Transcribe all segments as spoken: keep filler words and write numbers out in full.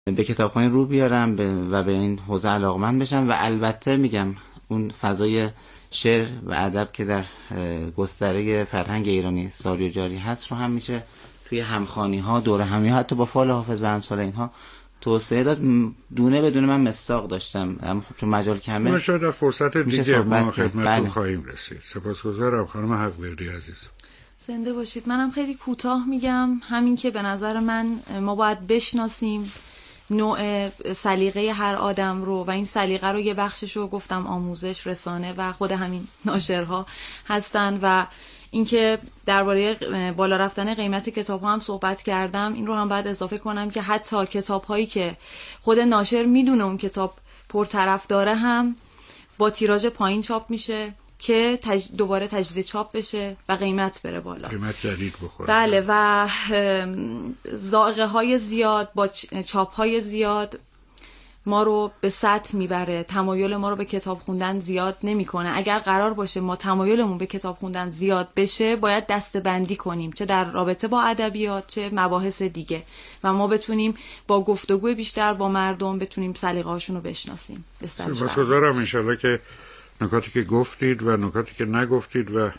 به کتابخوانی رو بیارم و به این حوزه علاقمند بشم و البته میگم اون فضای شعر و ادب که در گستره فرهنگ ایرانی ساری و جاری هست رو هم میشه توی همخوانی ها دوره همی ها حتی با فال حافظ و امثال اینها توسعه داد. دونه بدون من مستاق داشتم، اما خب چون مجال کمه شاید در فرصت دیگه ما خدمتتون بله. خواهیم رسید. سپاسگزارم خانم حق‌وردی عزیز. زنده باشید. منم خیلی کوتاه میگم، همین که به نظر من ما باید بشناسیم نوع سلیقه هر آدم رو و این سلیقه رو یه بخشش رو گفتم آموزش، رسانه و خود همین ناشرها هستن و اینکه درباره بالا رفتن قیمت کتاب‌ها هم صحبت کردم. این رو هم باید اضافه کنم که حتی کتاب‌هایی که خود ناشر میدونه اون کتاب پرطرفداره هم با تیراژ پایین چاپ میشه که تج... دوباره تجدید چاپ بشه و قیمت بره بالا، قیمت جدید بخوره. بله، و ذائقه های زیاد با چاپ های زیاد ما رو به سطح میبره، تمایل ما رو به کتاب خوندن زیاد نمیکنه. اگر قرار باشه ما تمایلمون به کتاب خوندن زیاد بشه باید دسته‌بندی کنیم، چه در رابطه با ادبیات چه مباحث دیگه، و ما بتونیم با گفتگو بیشتر با مردم بتونیم سلیقه‌هاشون رو بشناسیم. سپاسگزارم. ان شاءالله که نکاتی که گفتید و نکاتی که نگفتید و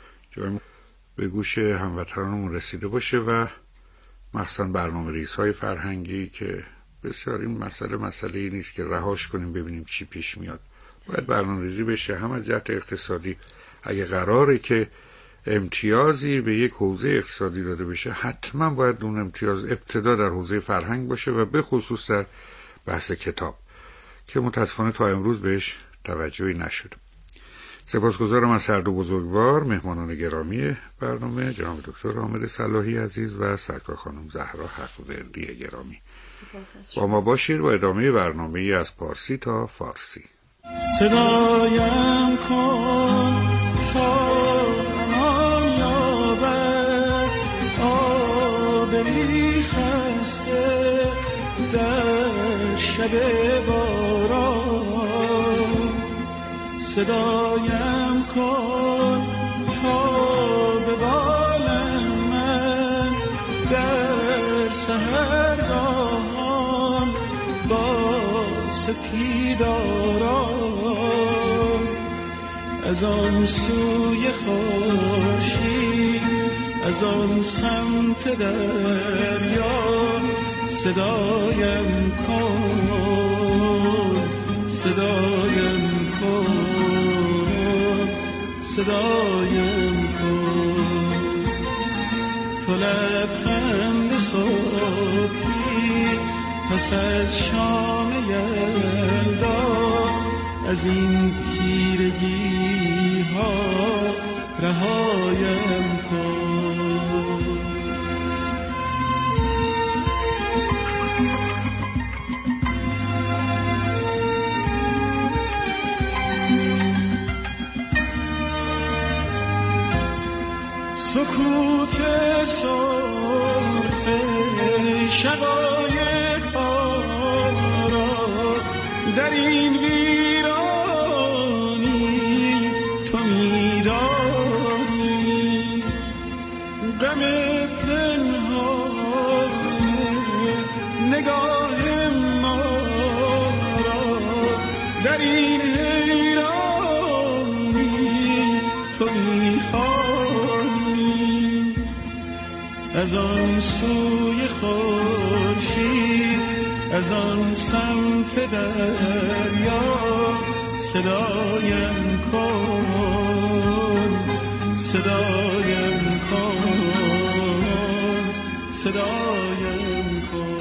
به گوش هموطنانمون رسیده باشه و مخصوصا برنامه‌ریزهای فرهنگی که بسیار این مسئله مسئله ای نیست که رهاش کنیم ببینیم چی پیش میاد. باید برنامه‌ریزی بشه هم از جهت اقتصادی. اگه قراره که امتیازی به یک حوزه اقتصادی داده بشه حتما باید اون امتیاز ابتدا در حوزه فرهنگ باشه و به خصوص در بحث کتاب که متاسفانه تا امروز بهش توجهی نشده. سپاسگزارم از هر دو بزرگوار مهمانان گرامی برنامه، جناب دکتر حامد صلاحی عزیز و سرکار خانم زهرا حق‌وردی گرامی. با ما باشید با ادامه برنامه از پارسی تا فارسی. صدایم کن تا امان یابد آبی خسته در شب باران، صدایم کن تا به بالم من در سحرگاهان با سپیداران، از آن سوی خورشید از آن سمت دریا صدایم کن، صدایم کن، صدایم کن. تو لبخند صبحی پس از شام یلدا از این تیرگی ها رهایم کن. سکوت سرخ شقایق ها را در این ویرانی تو میدانی، غم پنهان نگاه ما را در این حیرانی تو میخوانی، از آن سوی خورشید از آن سمت دریا صدایم کن، صدایم کن، صدایم کن.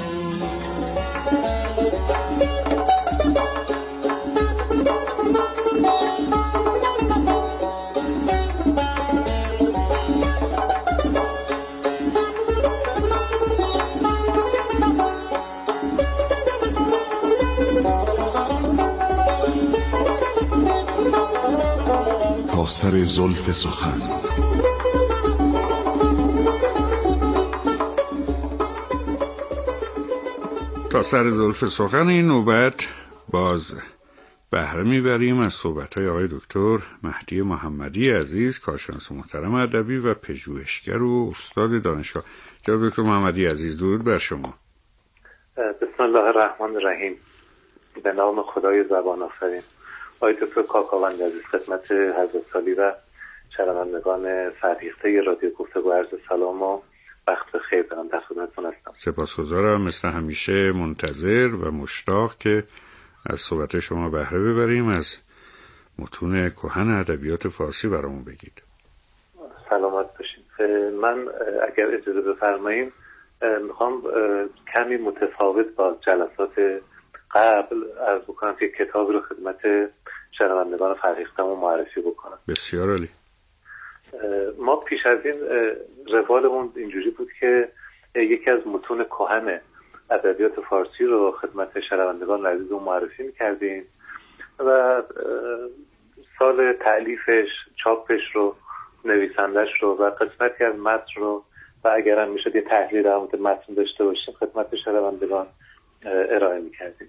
تا سر زلف سخن تا سر زلف سخن این نوبت باز بهره میبریم از صحبت‌های آقای دکتر مهدی محمدی عزیز، کارشناس محترم ادبی و پژوهشگر و استاد دانشگاه. جناب دکتر محمدی عزیز درود بر شما. بسیار الله الرحمن الرحیم. به نام خدای زبان آفرین. آقای دکتر کاکاوند عزیز، خدمت حضرت سالی و شنوندگان فرهیخته رادیو گفتگو عرض سلام و وقت خیر دارم. در خدمتتون هستم. سپاسگزارم. مثل همیشه منتظر و مشتاق که از صحبت شما بهره ببریم. از متون کهن ادبیات فارسی برامون بگید. سلامت باشید. من اگر اجازه بفرمایید میخوام کمی متفاوت با جلسات قبل عرض بکنم که کتاب رو خدمت شنوندگان فرهیخته‌مون معرفی بکنم. بسیار عالی. ما پیش از این روالمون اینجوری بود که یکی از متون کهن ادبیات فارسی رو خدمت شنوندگان عزیزمون معرفی می‌کردیم و سال تألیفش، چاپش رو، نویسندش رو و قسمتی از متن رو و اگرم میشد یه تحلیل در مورد متن داشته باشیم خدمت شنوندگان ارائه می‌کردیم.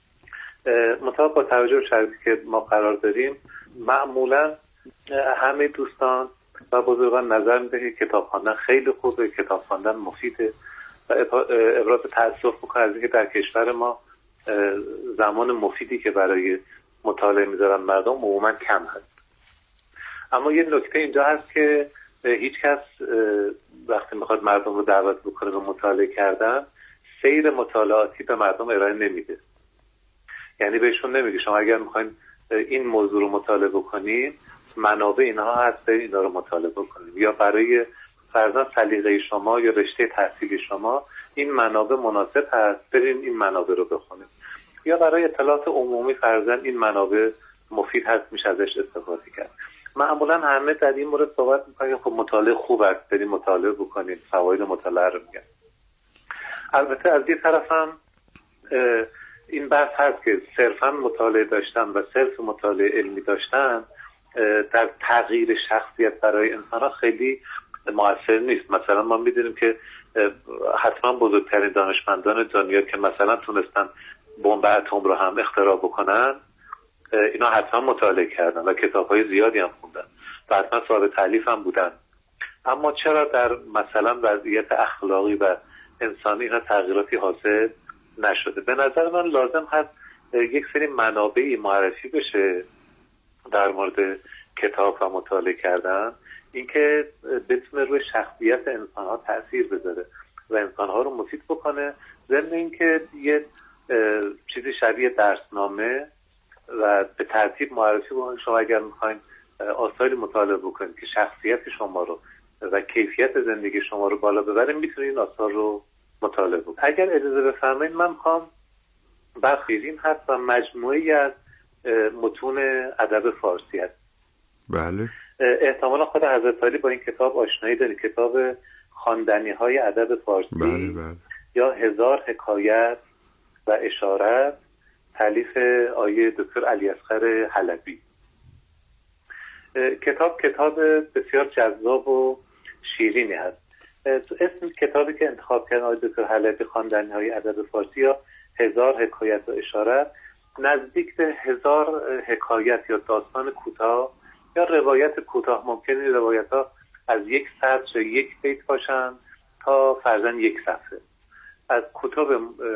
مطابق با توجه به شرایطی که ما قرار داریم، معمولا همه دوستان و بزرگان نظر میده که کتاب خواندن خیلی خوبه، کتاب خواندن مفیده و ابراز تأسف میکنه از اینکه در کشور ما زمان مفیدی که برای مطالعه میذارن مردم عموما کم هست. اما یه نکته اینجا هست که هیچ کس وقتی میخواد مردم رو دعوت بکنه به مطالعه کردن، سیر مطالعاتی به مردم ارائه نمیده. یعنی بهشون نمیگه شما اگر میخواین این موضوع رو مطالعه بکنین منابع اینها هست، برید اینا رو مطالعه بکنید، یا برای فرضاً سلیقه شما یا رشته تحصیلی شما این منابع مناسب هست، برید این منابع رو بخونید، یا برای اطلاعات عمومی فرضاً این منابع مفید هست، میشه ازش استفاده کرد. معمولا همه در این مورد صحبت میکنن خب مطالعه خوب است، برید مطالعه بکنید، فواید مطالعه رو میگن. البته از یه طرف هم این بحث هست که صرفاً مطالعه داشتن و صرف مطالعه علمی داشتن در تغییر شخصیت برای انسان‌ها خیلی مؤثر نیست. مثلا ما می‌دونیم که حتما بزرگترین دانشمندان دنیا که مثلا تونستن بمب اتم رو هم اختراع بکنن، اینا حتما مطالعه کردن و کتاب‌های زیادی هم خوندن و حتما صاحب تألیف هم بودن. اما چرا در مثلا وضعیت اخلاقی و انسانی اینا تغییراتی حاصل نشده؟ به نظر من لازم هست یک سری منابعی معرفی بشه در مورد کتاب و مطالعه کردن، اینکه بتونه روی شخصیت انسان‌ها تأثیر بذاره و انسان‌ها رو مفید بکنه، ضمن اینکه یه چیزی شبیه درسنامه و به ترتیب معرفی بکنه. شما اگر می‌خواین آثاری مطالعه بکنید که شخصیت شما رو و کیفیت زندگی شما رو بالا ببره، میتونید این آثار رو مطالعه بکنید. اگر اجازه بفرمایید من می‌خوام برخیزیم هست و مجموعه‌ای از متون ادب فارسی هست. بله. احتمالا خود حضرت علی با این کتاب آشنایی دارید، کتاب خواندنی‌های ادب فارسی. بله بله. یا هزار حکایت و اشارت، تالیف آقای دکتر علیاصغر حلبی. کتاب کتاب بسیار جذاب و شیرینی هست. اسم کتابی که انتخاب کردن آقای دکتر حلبی، خواندنی‌های ادب فارسی یا هزار حکایت و اشارت، نزدیک به هزار حکایت یا داستان کوتاه یا روایت کوتاه، ممکنه روایت ها از یک سطر یا یک بیت باشن تا فرضاً یک صفحه، از کتب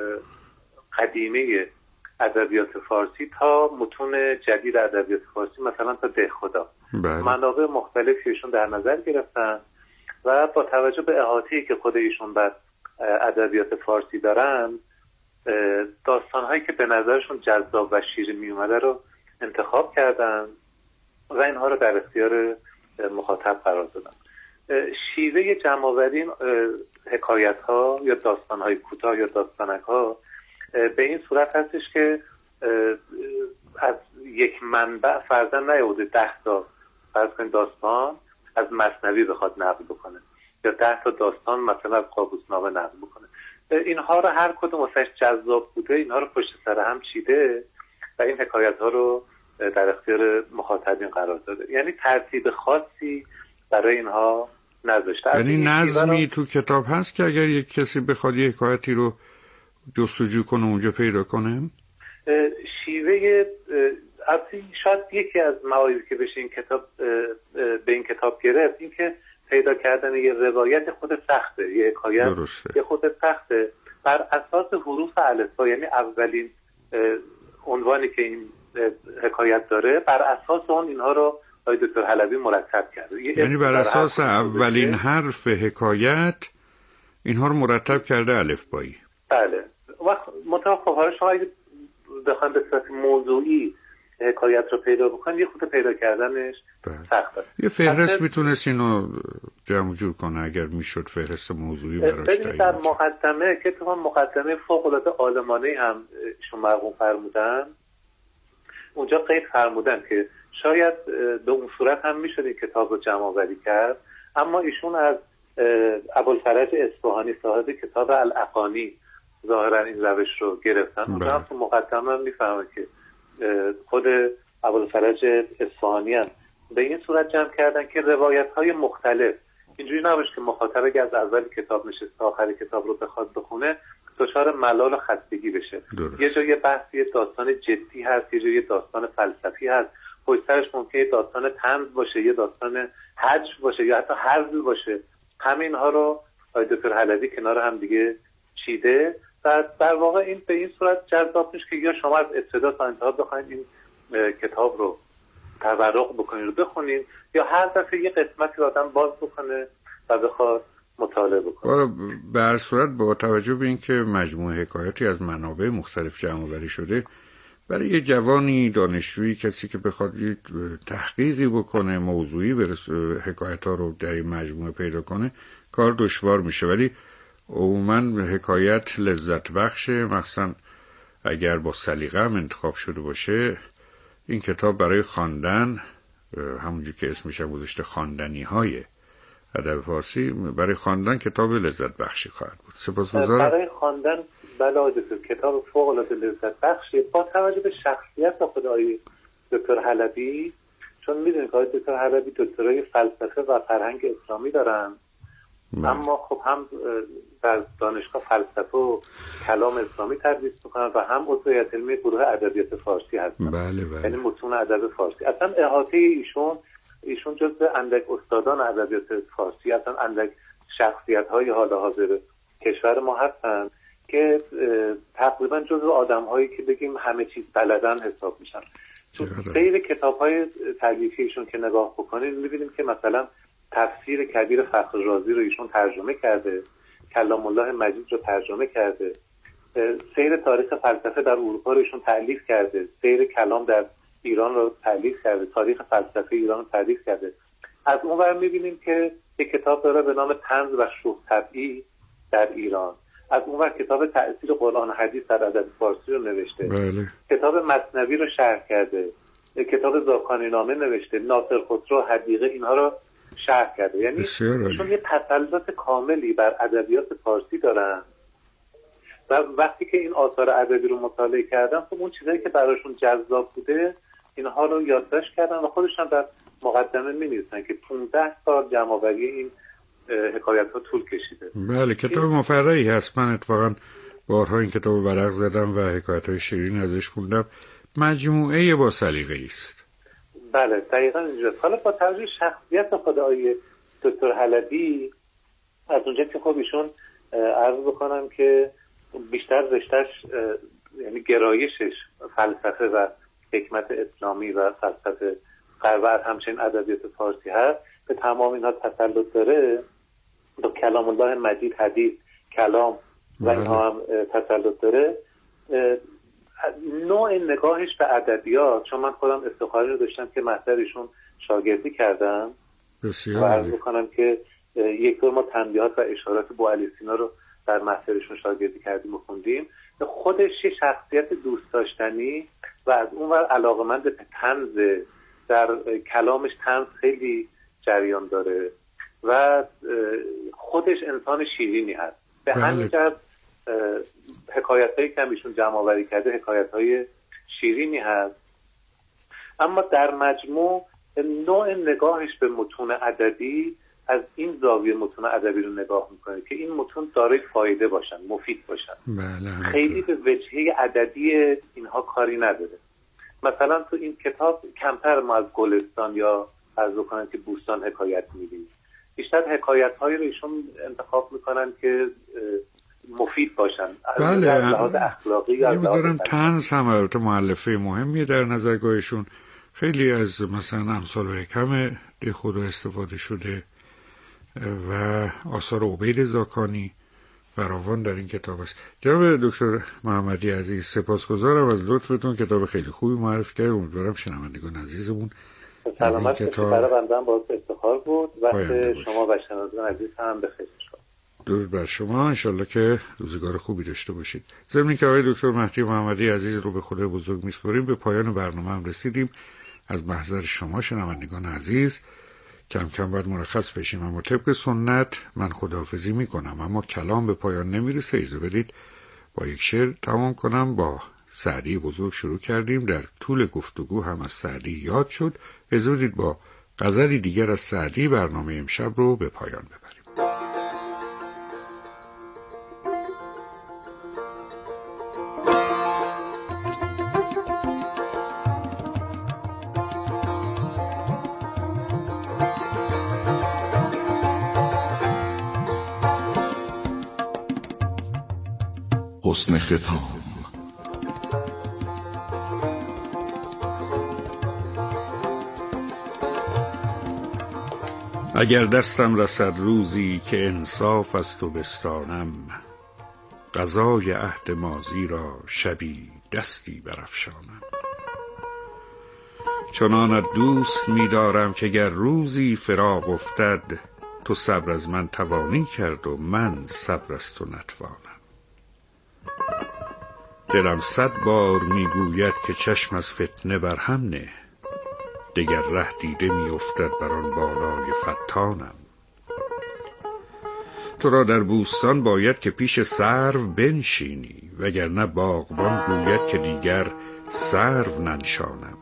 قدیمه ادبیات فارسی تا متون جدید ادبیات فارسی، مثلا تا دهخدا. منابع مختلفیشون در نظر گرفتن و با توجه به احاطه‌ای که خود ایشون بر ادبیات فارسی دارن، داستان‌هایی که به نظرشون جذاب و شیرین میومده رو انتخاب کردن و اینها رو در اختیار مخاطب قرار دادن. شیوه جمع‌آوری حکایت‌ها یا داستان‌های کوتاه یا داستانک‌ها به این صورت هستش که از یک منبع فرضاً نیاورده ده تا فرض کنید داستان از مثنوی بخواد نقل بکنه یا ده تا داستان مثلا از قابوسنامه نقل بکنه. اینها رو هر کدوم واسش جذاب بوده اینها رو پشت سر هم چیده و این حکایت ها رو در اختیار مخاطبین قرار داده. یعنی ترتیب خاصی برای اینها نذاشته. یعنی نظمی تو کتاب هست که اگر یک کسی بخواد یک حکایتی رو جستجو کنه اونجا پیدا کنه؟ شیوه اصلی شاید یکی از مواردی که بشه این کتاب به این کتاب گرفت این که پیدا کردن یه روایت خود سخته، یه حکایت یه خود سخته بر اساس حروف الفبا، یعنی اولین عنوانی که این حکایت داره بر اساس اون اینها رو آقای دکتر حلبی مرتب کرده. یعنی بر اساس اولین حرف حکایت اینها رو مرتب کرده الفبایی. بله. وقت متوقف حالا شما اگه بخواید به صورت موضوعی حکایت رو پیدا بکنید یه خود پیدا کردنش سخته. یه فهرست میتونست اینو جمع جور کنه اگر میشد فهرست موضوعی براش تعیین. در مقدمه که تو مقدمه فوق العاده عالمانه هم ایشون مرقوم فرمودن، اونجا قید فرمودن که شاید به اون صورت هم میشد این کتاب رو جمع آوری کرد، اما ایشون از ابوالفرج اصفهانی صاحب کتاب الاغانی ظاهرا این روش رو گرفتن. اونجا هم تو مقدمه هم میفهمه که خود ابوالفرج اصفهانی هم به این صورت جمع کردن که روایت‌های مختلف، اینجوری نباشه که مخاطب اگه از اول کتاب نشسته تا آخر کتاب رو بخواد بخونه دچار ملال و خستگی بشه. درست. یه جای بحث یه داستان جدی هست، یه جای داستان فلسفی هست، پشت سرش ممکنه داستان طنز باشه، یه داستان حج باشه یا حتی هزل باشه. همین ها رو آقای دکتر حلبی کنار هم دیگه چیده و در واقع این به این صورت جذاب میشه که یا شما از ابتدا تا انتها بخواید این کتاب رو تورق بکنید رو بخونید یا هر دفعه یه قسمتی رو آدم باز بکنه و بخواد مطالعه بکنه. به هر صورت با توجه به اینکه مجموعه حکایاتی از منابع مختلف جمع آوری شده، برای یه جوانی دانشجویی کسی که بخواد یه تحقیقی بکنه موضوعی برس حکایت ها رو در این مجموعه پیدا کنه کار دشوار میشه، ولی عموما حکایت لذت بخشه، مخصوصا اگر با سلیقه هم انتخاب شده باشه. این کتاب برای خواندن، همونجوری که اسمش هم گذاشته خواندنی های ادب فارسی، برای خواندن کتاب لذت بخشی خواهد بود. سپاسگزارم. برای خواندن بله دکتر کتاب فوق العاده لذت بخشه با توجه به شخصیت خود آقای دکتر حلبی، چون میدونید که آقای دکتر حلبی دکترای فلسفه و فرهنگ اسلامی دارن من. اما خب هم در دانشگاه فلسفه و کلام اسلامی تدریس میکنن و هم عضو هیئت علمی گروه ادبیات فارسی هستن. بله بله. یعنی متون ادب فارسی. اصلا احاطه ایشون ایشون جزو اندک استادان ادبیات فارسی، اصلا اندک شخصیت‌های حال حاضر کشور ما هستن که تقریبا جزو آدم‌هایی که بگیم همه چیز بلدن حساب میشن. تو سیر کتاب‌های تالیفی ایشون که نگاه بکنید می‌بینیم که مثلا تفسیر کبیر فخر رازی رو ایشون ترجمه کرده، کلام الله مجید رو ترجمه کرده، سیر تاریخ فلسفه در اروپا رو ایشون تألیف کرده، سیر کلام در ایران رو تألیف کرده، تاریخ فلسفه ایران رو تألیف کرده. از اون ور می‌بینیم که یک کتاب داره به نام طنز و شوخ طبعی در ایران. از اون ور کتاب تأثیر قرآن حدیث در ادب فارسی رو نوشته. بله. کتاب مثنوی رو شرح کرده. کتاب زاکانی نامه نوشته. ناصر خسرو حدیقه اینها رو شرح کرده. یعنی چون یه تسلط کاملی بر ادبیات فارسی دارن و وقتی که این آثار ادبی رو مطالعه کردن خب اون چیزایی که براشون جذاب بوده اینها رو یادداشت کردن و خودشون در مقدمه می‌نویسن که پانزده سال جمع‌آوری این حکایت‌ها طول کشیده. بله کتاب مفرحی هست. من اتفاقا بارها این کتاب رو ورق زدم و حکایت‌های شیرین ازش خوندم. مجموعه با سلیقه‌ای است. بله دقیقاً اینجاست. حالا با توجه شخصیت خود آقای دکتر حلبی، از اونجا که خب ایشون عرض بکنم که بیشتر رشته‌اش یعنی گرایشش فلسفه و حکمت اسلامی و فلسفه غرب و همچنین ادبیات فارسی هست، به تمام اینها تسلط داره. با کلام الله مجید، حدیث، کلام و اینها هم تسلط داره. نوع نگاهش به ادبیات، چون من خودم افتخاری رو داشتم که محضرشون شاگردی کردم و عرض بکنم که یک دور ما تنبیهات و اشارات بوعلی سینا رو در محضرشون شاگردی کردیم و خوندیم. خودش یه شخصیت دوست داشتنی و از اون ور علاقمند به طنز، در کلامش طنز خیلی جریان داره و خودش انسان شیرینی هست. به همین جهت حکایت‌هایی که ایشون جمع آوری کرده حکایت‌های شیرینی هست. اما در مجموع نوع نگاهش به متون ادبی از این زاویه متون ادبی رو نگاه میکنه که این متون دارای فایده باشن، مفید باشن. بله. خیلی به وجهه ادبی اینها کاری نداره. مثلا تو این کتاب کمتر ما از گلستان یا از بکنن که بوستان حکایت می‌بینیم. بیشتر حکایت‌هایی رو ایشون انتخاب میکنن که مفید باشن. بله، از لحاظ اخلاقی یا از لحاظ طنز هم البته مؤلفه مهمیه در نظرگاهشون. خیلی از مثلا امثال و حکم دهخدا استفاده شده و آثار عبید زاکانی فراوان در این کتاب است. جناب دکتر محمدی عزیز، سپاسگزارم از لطفتون، کتاب خیلی خوبی معرفی کردید. امیدوارم شنوندگان عزیزمون سلامت باشید. برای بنده هم باعث افتخار بود. وقت شما و شنوندگان عزیز هم بخیر. درود بر شما، انشالله که روزگار خوبی داشته باشید. ضمن که آقای دکتر مهدی محمدی عزیز رو به خدای بزرگ میسپاریم، به پایان برنامه هم رسیدیم. از محضر شما شنوندگان عزیز کم کم باید مرخص بشیم، اما طبق سنت من خداحافظی میکنم، اما کلام به پایان نمیرسه. اجازه بدید با یک شعر تمام کنم. با سعدی بزرگ شروع کردیم، در طول گفتگو هم از سعدی یاد شد. اجازه بدید با غزلی دیگر از سعدی برنامه امشب رو به پایان ببریم. حسن ختام. اگر دستم رسد روزی که انصاف از تو بستانم، قضای عهد ماضی را شبی دستی برافشانم. چنانت دوست می‌دارم که گر روزی فراق افتد، تو صبر از من توانی کرد و من صبر از تو نتوانم. دلم صد بار میگوید که چشم از فتنه بر هم نه، دگر ره دیده میافتد بر آن بالای فتانم. تو را در بوستان باید که پیش سرو بنشینی، وگرنه باغبان گوید که دیگر سرو ننشانم.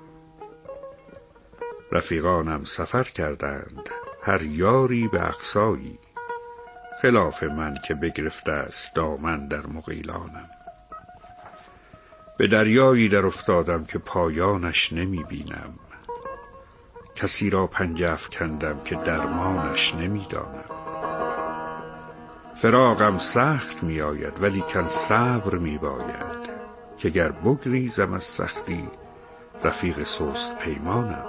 رفیقانم سفر کردند هر یاری به اقصایی، خلاف من که بگرفته است دامن در مغیلانم. به دریایی در افتادم که پایانش نمی بینم، کسی را پنجه افکندم که درمانش نمی دانم. فراقم سخت می آید ولی کن صبر می باید، که گر بگریزم از سختی رفیق سست پیمانم.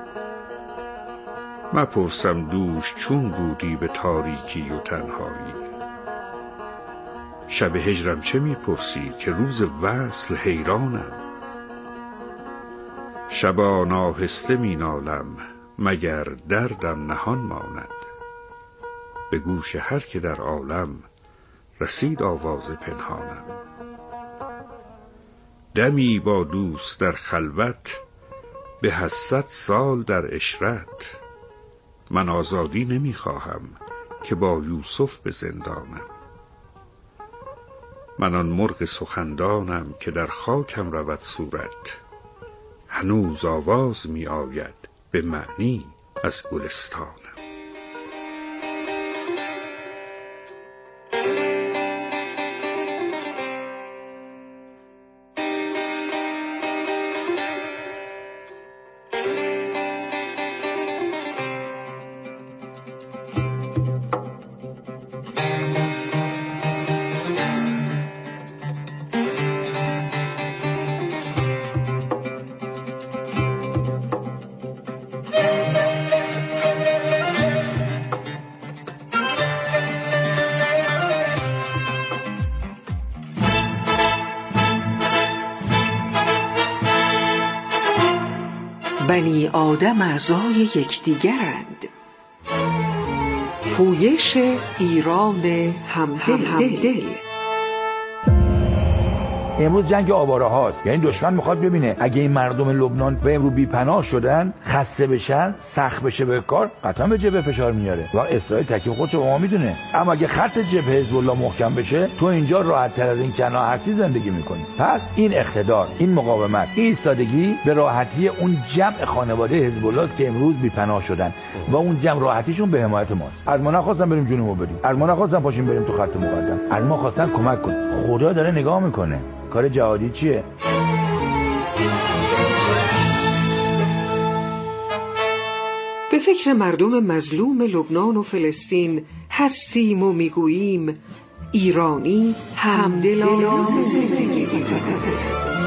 مپرسم دوش چون بودی به تاریکی و تنهایی، شب هجرم چه میپرسی که روز وصل حیرانم. شبا آهسته مینالم مگر دردم نهان ماند، به گوش هر که در عالم رسید آواز پنهانم. دمی با دوست در خلوت به از صد سال در عشرت، من آزادی نمیخواهم که با یوسف به زندانم. من آن مرغ سخندانم که در خاکم رود صورت، هنوز آواز می آید به معنی از گلستانم. بنی آدم اعضای یکدیگرند، پویش ایران همدل. امروز جنگ آواره هاست، یعنی دشمن میخواد ببینه اگه این مردم لبنان به امروز بی‌پناه شدن، خسته بشن، سخت بشه به کار، قطعا به جبهه فشار میاره و اسرائیل تکلیف خودشو با ما میدونه. اما اگه خط جبهه حزب الله محکم بشه، تو اینجا راحت تر از این کنا هستی زندگی میکنی. پس این اقتدار، این مقاومت، این ایستادگی به راحتی اون جمع خانواده حزب الله است که امروز بی‌پناه شدن و اون جمع راحتیشون به حمایت ماست. از ما نخواستن بریم جنوبو بریم، از ما نخواستن پاشیم بریم تو خط مقدم، از ما خواستن کمک کنیم. خدا داره نگاه میکنه. کار جهادی چیه؟ به فکر مردم مظلوم لبنان و فلسطین هستیم و میگوییم ایرانی همدلانه زندگی می‌کند.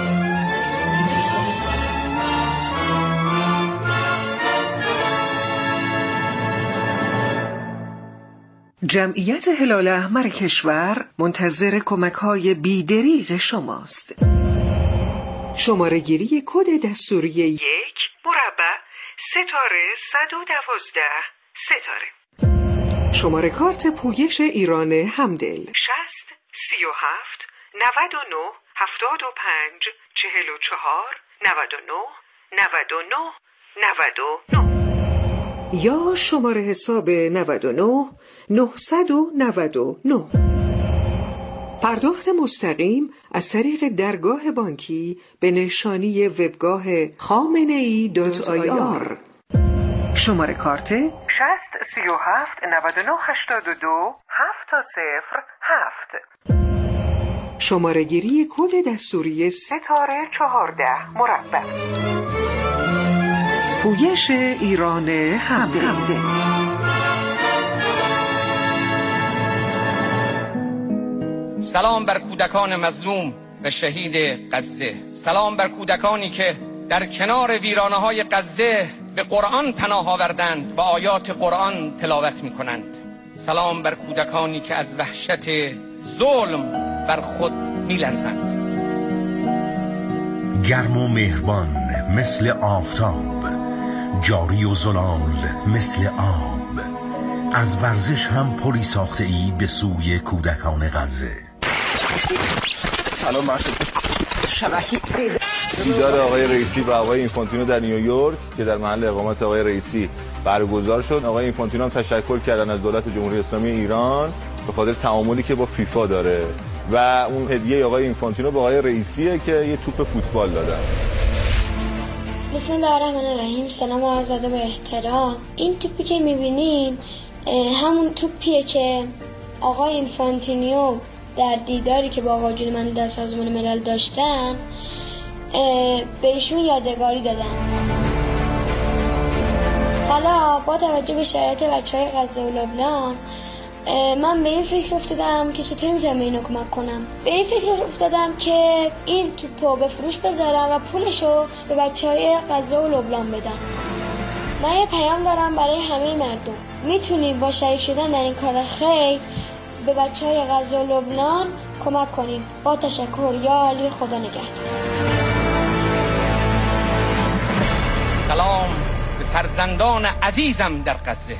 جمعیت هلال احمر کشور منتظر کمک‌های بی‌دریغ شماست. شماره گیری کد دستوری یک مربع ستاره صد و دوازده ستاره. شماره کارت پویش ایران همدل شصت سی و هفت نود و نه هفتاد و پنج چهل و چهار نود و نه نود و نه نود و نه یا شماره حساب نود و نه نهصد و نود و نه. پرداخت مستقیم از طریق درگاه بانکی به نشانی وبگاه خامنه ای دات آی آر. شماره کارت شصت سی و هفت نود و نه هشتاد و دو هفت صفر هفت. شماره گیری کد دستوری ستاره چهارده مربع. پویش ایران همدل. سلام بر کودکان مظلوم و شهید غزه. سلام بر کودکانی که در کنار ویرانه‌های غزه به قرآن پناه آوردند و آیات قرآن تلاوت می‌کنند. سلام بر کودکانی که از وحشت ظلم بر خود می‌لرزند. گرم و مهربان مثل آفتاب، جاری و زلال مثل آب، از ورزش هم پلی ساخته ای به سوی کودکان غزه. سلام مرشد شبکی دیدار آقای رئیسی و آقای اینفانتینو در نیویورک که در محل اقامت آقای رئیسی برگزار شد. آقای اینفانتینو هم تشکر کردن از دولت جمهوری اسلامی ایران به خاطر تعاملی که با فیفا داره و اون هدیه آقای اینفانتینو به آقای رئیسیه که یه توپ فوتبال دادن. بسم الله الرحمن الرحیم. سلام و عرض ادب و احترام. این توپی که میبینین همون توپیه که آقای اینفانتینیو در دیداری که با آقا جون من در سازمان ملل داشتن به ایشون یادگاری دادن. حالا با توجه به شرایط بچهای غزه و لبنان من به این فکر افتادم که چطور میتونم اینو کمک کنم. به این فکر افتادم که این توپو به فروش بذارم و پولشو به بچهای غزه و لبنان بدم. من یه پیام دارم برای همه مردم. میتونیم با شریک شدن در این کار خیر به بچهای غزه و لبنان کمک کنیم. با تشکر. یا علی، خدا نگهدار. سلام به فرزندان عزیزم در غزه.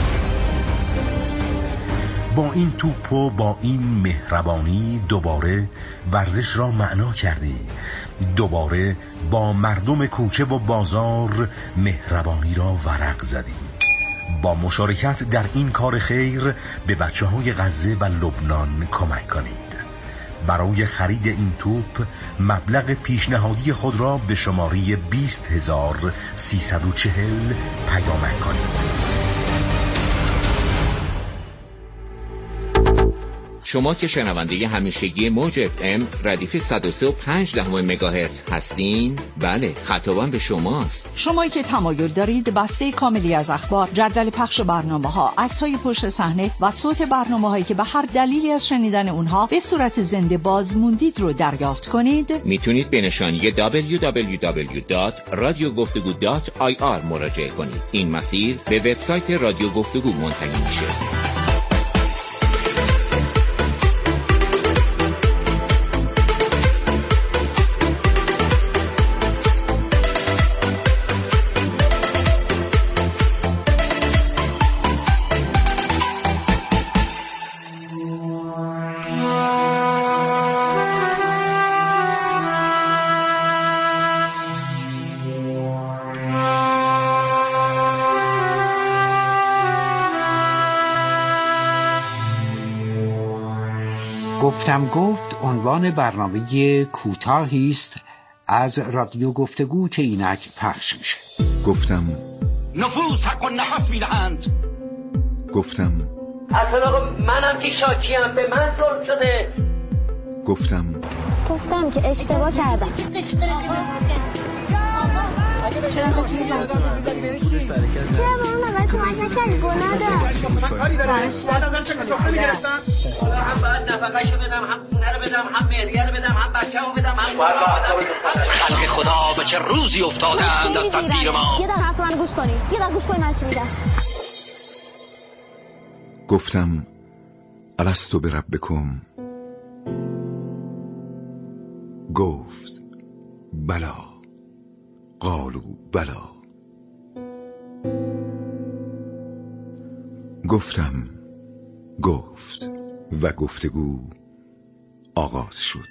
با این توپ و با این مهربانی دوباره ورزش را معنا کردی. دوباره با مردم کوچه و بازار مهربانی را ورق زدی. با مشارکت در این کار خیر به بچه های غزه و لبنان کمک کنید. برای خرید این توپ مبلغ پیشنهادی خود را به شماره بیست هزار و سیصد و چهل پیامک کنید. شما که شنونده همیشگی موج اف ام ردیف صد و سه و پنج دهم مگاهرتز هستین، بله خطابم به شماست. شمایی که تمایل دارید بسته کاملی از اخبار، جدول پخش برنامه‌ها، عکس‌های پشت صحنه و صوت برنامه‌هایی که به هر دلیلی از شنیدن اونها به صورت زنده باز موندید رو دریافت کنید، میتونید به نشانی دبلیو دبلیو دبلیو دات رادیو گفتگو دات آی آر مراجعه کنید. این مسیر به وبسایت رادیو گفتگو منتهی میشه. گفتم گفت عنوان برنامه کوتاهی است از رادیو گفتگو که اینک پخش میشه. گفتم نفوس حق و نفس میدهند. گفتم اصلا منم که شاکیم، به من ظلم شده. گفتم گفتم که اشتباه کردم. چرا با کی زنگ چرا با اون آقای کمک نکردی؟ گناه داشت. من کاری دارم. بعد ازم چه سفره میگرفتن؟ هم باید نفقه‌شو بدم، هم خونه رو بدم، هم مهریه رو بدم، هم بچه‌مو بدم، هم خلق خدا به چه روزی افتادند از تدبیر ما. یه دقیقه حرف من گوش کنی. یه دقیقه گوش کنی من چی میگم. گفتم الستو بربکم، گفت بلا، قالوا بلا. گفتم، گفت و گفتگو آغاز شد.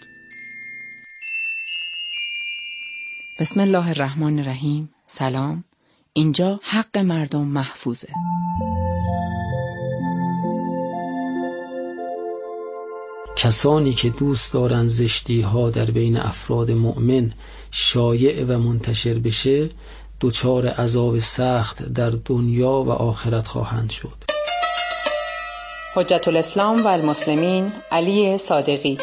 بسم الله الرحمن الرحیم. سلام، اینجا حق مردم محفوظه. کسانی که دوست دارن زشتی ها در بین افراد مؤمن شایع و منتشر بشه دچار عذاب سخت در دنیا و آخرت خواهند شد. حجت الاسلام و المسلمین علی صادقی.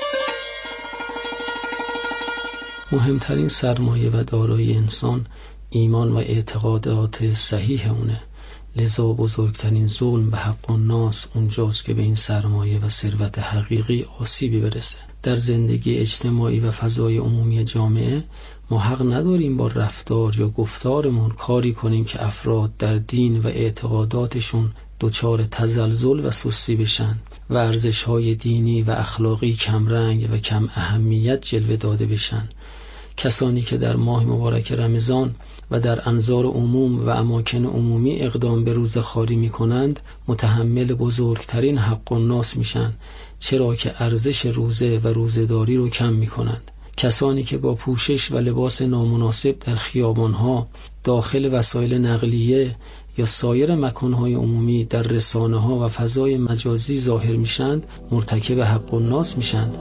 مهمترین سرمایه و دارایی انسان ایمان و اعتقادات صحیح اونه، لذا بزرگترین ظلم به حق الناس اونجاست که به این سرمایه و ثروت حقیقی آسیبی برسه. در زندگی اجتماعی و فضای عمومی جامعه ما حق نداریم با رفتار یا گفتارمون کاری کنیم که افراد در دین و اعتقاداتشون دچار تزلزل و سستی بشن و ارزش‌های دینی و اخلاقی کمرنگ و کم اهمیت جلوه داده بشن. کسانی که در ماه مبارک رمضان و در انظار عموم و اماکن عمومی اقدام به روزه‌خواری می‌کنند متحمل بزرگترین حق الناس میشن، چرا که ارزش روزه و روزه‌داری رو کم می‌کنند. کسانی که با پوشش و لباس نامناسب در خیابان‌ها، داخل وسایل نقلیه یا سایر مکان‌های عمومی در رسانه‌ها و فضای مجازی ظاهر میشند مرتکب حق الناس میشند.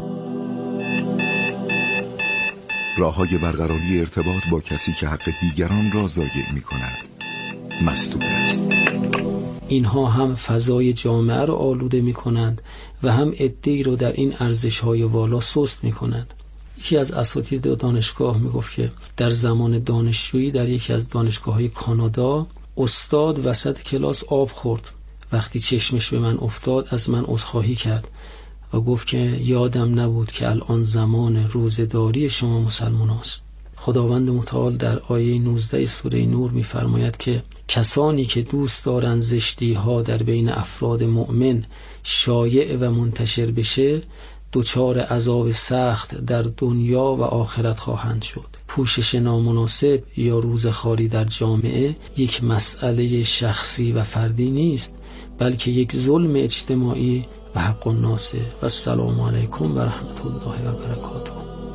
راه‌های برقراری ارتباط با کسی که حق دیگران را ضایع می‌کند مسدود است. اینها هم فضای جامعه را آلوده می‌کنند و هم عده‌ای را در این ارزش‌های والا سست می‌کنند. یکی از اساتید دانشگاه میگفت که در زمان دانشجویی در یکی از دانشگاه‌های کانادا استاد وسط کلاس آب خورد. وقتی چشمش به من افتاد از من عذرخواهی کرد و گفت که یادم نبود که الان زمان روزه‌داری شما مسلمان است. خداوند متعال در آیه نوزده سوره نور می‌فرماید که کسانی که دوست دارند زشتی ها در بین افراد مؤمن شایع و منتشر بشه دچار عذاب سخت در دنیا و آخرت خواهند شد. پوشش نامناسب یا روزخواری در جامعه یک مسئله شخصی و فردی نیست، بلکه یک ظلم اجتماعی و حق الناسه. و السلام علیکم و رحمت الله و برکاته.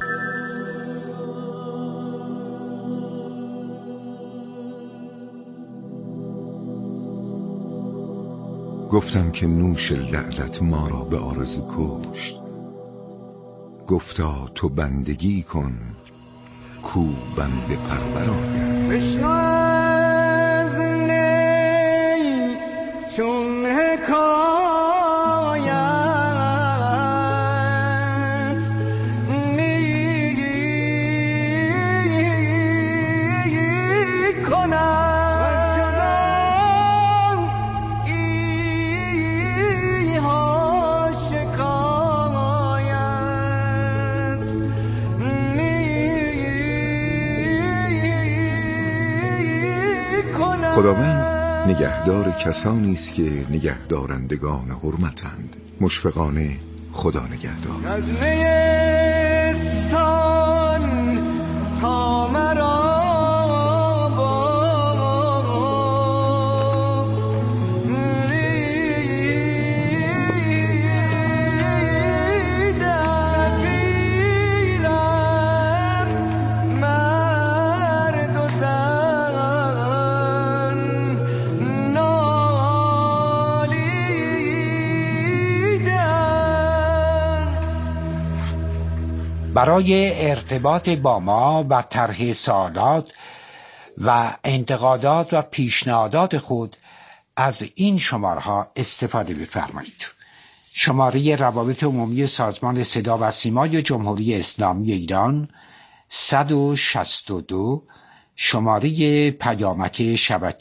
گفتم که نوش لعلت ما را به آرزو کشت، گفتا تو بندگی کن کو بنده پرور آید. بشنو از نی چون حکایت می کنم ایها شکایت می کنم. خداوند نگهدار کسانی است که نگهدارندگان حرمتند. مشفقانه خدا نگهدار. از نیستان تا مرا برای ارتباط با ما و طرح سوالات و انتقادات و پیشنهادات خود از این شماره‌ها استفاده بفرمایید. شماره روابط عمومی سازمان صدا و سیمای جمهوری اسلامی ایران صد و شصت و دو شماره پیامک شبکه